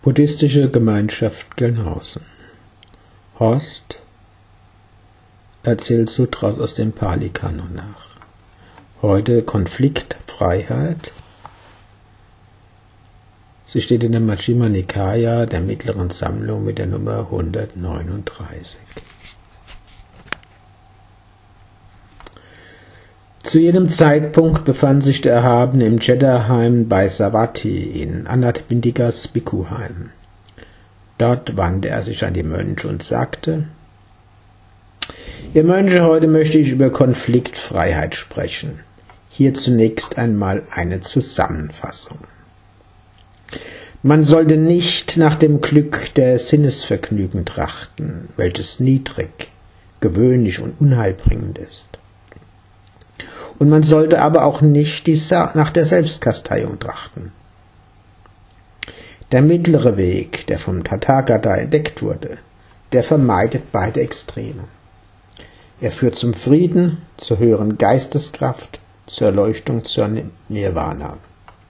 Buddhistische Gemeinschaft Gelnhausen. Horst erzählt Sutras aus dem Pali-Kanon nach. Heute Konfliktfreiheit. Sie steht in der Majjhima Nikaya der mittleren Sammlung mit der Nummer 139. Zu jedem Zeitpunkt befand sich der Erhabene im Jeddah-Heim bei Savatthi in Anathapindikas Bhikkhu-Heim. Dort wandte er sich an die Mönche und sagte: Ihr Mönche, heute möchte ich über Konfliktfreiheit sprechen. Hier zunächst einmal eine Zusammenfassung. Man sollte nicht nach dem Glück der Sinnesvergnügen trachten, welches niedrig, gewöhnlich und unheilbringend ist. Und man sollte aber auch nicht nach der Selbstkasteiung trachten. Der mittlere Weg, der vom Tathagata entdeckt wurde, der vermeidet beide Extreme. Er führt zum Frieden, zur höheren Geisteskraft, zur Erleuchtung, zur Nirvana.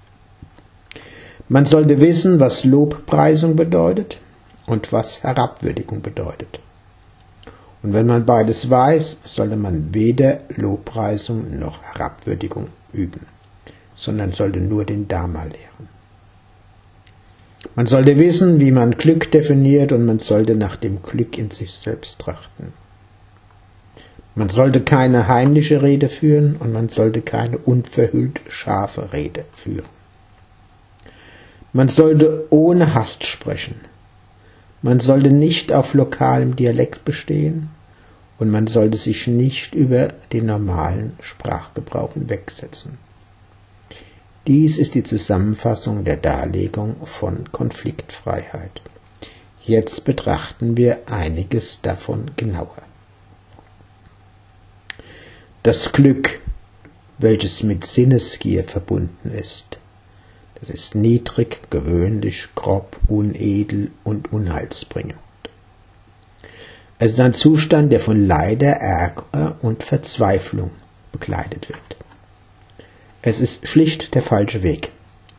Man sollte wissen, was Lobpreisung bedeutet und was Herabwürdigung bedeutet. Und wenn man beides weiß, sollte man weder Lobpreisung noch Herabwürdigung üben, sondern sollte nur den Dharma lehren. Man sollte wissen, wie man Glück definiert, und man sollte nach dem Glück in sich selbst trachten. Man sollte keine heimliche Rede führen und man sollte keine unverhüllt scharfe Rede führen. Man sollte ohne Hast sprechen. Man sollte nicht auf lokalem Dialekt bestehen und man sollte sich nicht über den normalen Sprachgebrauch hinwegsetzen. Dies ist die Zusammenfassung der Darlegung von Konfliktfreiheit. Jetzt betrachten wir einiges davon genauer. Das Glück, welches mit Sinnesgier verbunden ist, das ist niedrig, gewöhnlich, grob, unedel und unheilsbringend. Es ist ein Zustand, der von Leider, Ärger und Verzweiflung begleitet wird. Es ist schlicht der falsche Weg.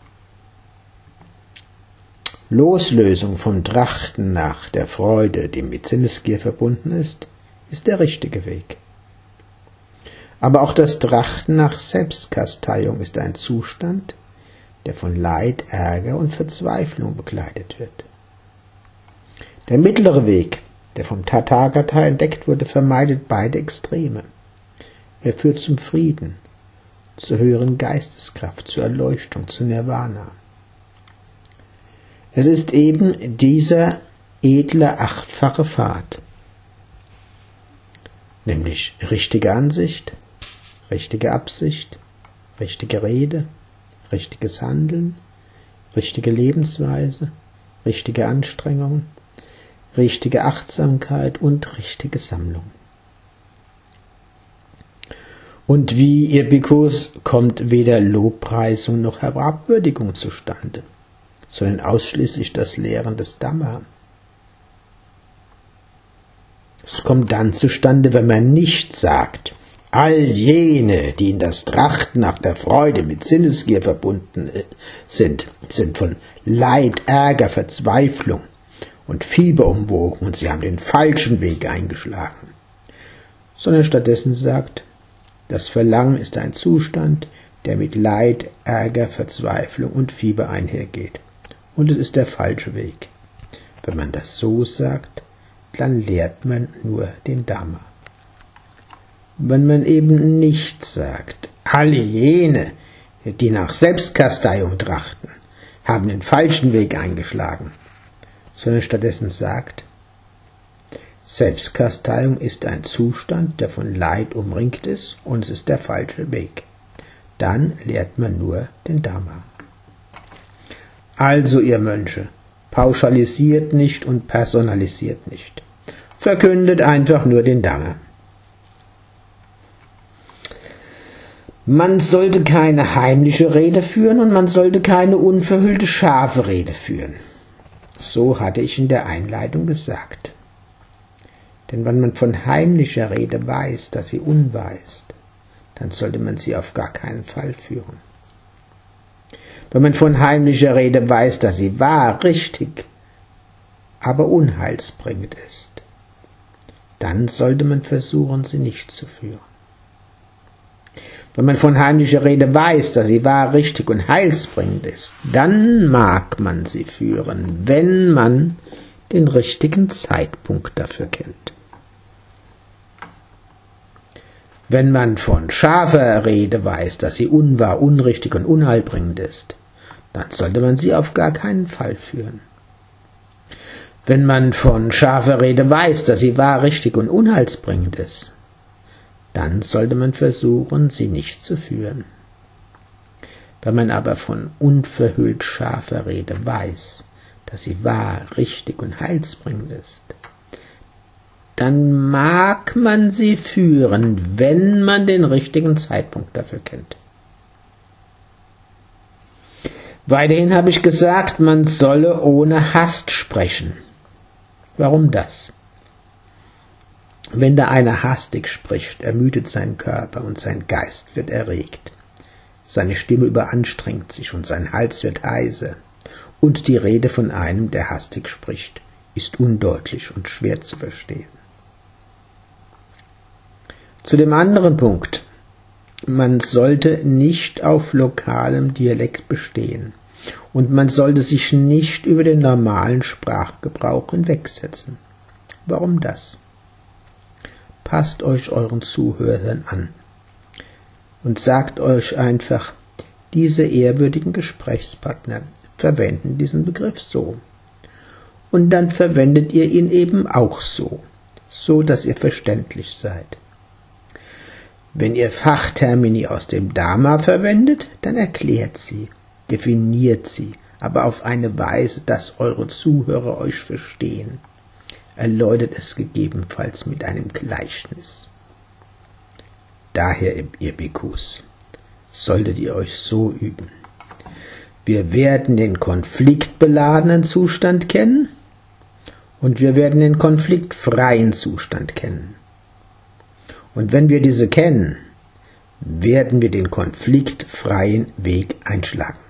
Loslösung vom Trachten nach der Freude, die mit Sinnesgier verbunden ist der richtige Weg. Aber auch das Trachten nach Selbstkasteiung ist ein Zustand, der von Leid, Ärger und Verzweiflung begleitet wird. Der mittlere Weg, der vom Tathagata entdeckt wurde, vermeidet beide Extreme. Er führt zum Frieden, zur höheren Geisteskraft, zur Erleuchtung, zu Nirvana. Es ist eben dieser edle achtfache Pfad, nämlich richtige Ansicht, richtige Absicht, richtige Rede, richtiges Handeln, richtige Lebensweise, richtige Anstrengung, richtige Achtsamkeit und richtige Sammlung. Und wie ihr Bhikkhus kommt weder Lobpreisung noch Herabwürdigung zustande, sondern ausschließlich das Lehren des Dhamma. Es kommt dann zustande, wenn man nicht sagt: All jene, die in das Trachten nach der Freude mit Sinnesgier verbunden sind von Leid, Ärger, Verzweiflung und Fieber umwogen und sie haben den falschen Weg eingeschlagen. Sondern stattdessen sagt: Das Verlangen ist ein Zustand, der mit Leid, Ärger, Verzweiflung und Fieber einhergeht. Und es ist der falsche Weg. Wenn man das so sagt, dann lehrt man nur den Dhamma. Wenn man eben nicht sagt: Alle jene, die nach Selbstkasteiung trachten, haben den falschen Weg eingeschlagen, sondern stattdessen sagt: Selbstkasteiung ist ein Zustand, der von Leid umringt ist, und es ist der falsche Weg. Dann lehrt man nur den Dhamma. Also, ihr Mönche, pauschalisiert nicht und personalisiert nicht. Verkündet einfach nur den Dhamma. Man sollte keine heimliche Rede führen und man sollte keine unverhüllte scharfe Rede führen. So hatte ich in der Einleitung gesagt. Denn wenn man von heimlicher Rede weiß, dass sie unwahr ist, dann sollte man sie auf gar keinen Fall führen. Wenn man von heimlicher Rede weiß, dass sie wahr, richtig, aber unheilsbringend ist, dann sollte man versuchen, sie nicht zu führen. Wenn man von heimlicher Rede weiß, dass sie wahr, richtig und heilsbringend ist, dann mag man sie führen, wenn man den richtigen Zeitpunkt dafür kennt. Wenn man von scharfer Rede weiß, dass sie unwahr, unrichtig und unheilbringend ist, dann sollte man sie auf gar keinen Fall führen. Wenn man von scharfer Rede weiß, dass sie wahr, richtig und unheilsbringend ist, dann sollte man versuchen, sie nicht zu führen. Wenn man aber von unverhüllt scharfer Rede weiß, dass sie wahr, richtig und heilsbringend ist, dann mag man sie führen, wenn man den richtigen Zeitpunkt dafür kennt. Weiterhin habe ich gesagt, man solle ohne Hast sprechen. Warum das? Wenn da einer hastig spricht, ermüdet sein Körper und sein Geist wird erregt. Seine Stimme überanstrengt sich und sein Hals wird heiser. Und die Rede von einem, der hastig spricht, ist undeutlich und schwer zu verstehen. Zu dem anderen Punkt. Man sollte nicht auf lokalem Dialekt bestehen und man sollte sich nicht über den normalen Sprachgebrauch hinwegsetzen. Warum das? Passt euch euren Zuhörern an und sagt euch einfach, diese ehrwürdigen Gesprächspartner verwenden diesen Begriff so. Und dann verwendet ihr ihn eben auch so, dass ihr verständlich seid. Wenn ihr Fachtermini aus dem Dharma verwendet, dann erklärt sie, definiert sie, aber auf eine Weise, dass eure Zuhörer euch verstehen. Erläutert es gegebenenfalls mit einem Gleichnis. Daher, ihr Bhikkhus, solltet ihr euch so üben. Wir werden den konfliktbeladenen Zustand kennen und wir werden den konfliktfreien Zustand kennen. Und wenn wir diese kennen, werden wir den konfliktfreien Weg einschlagen.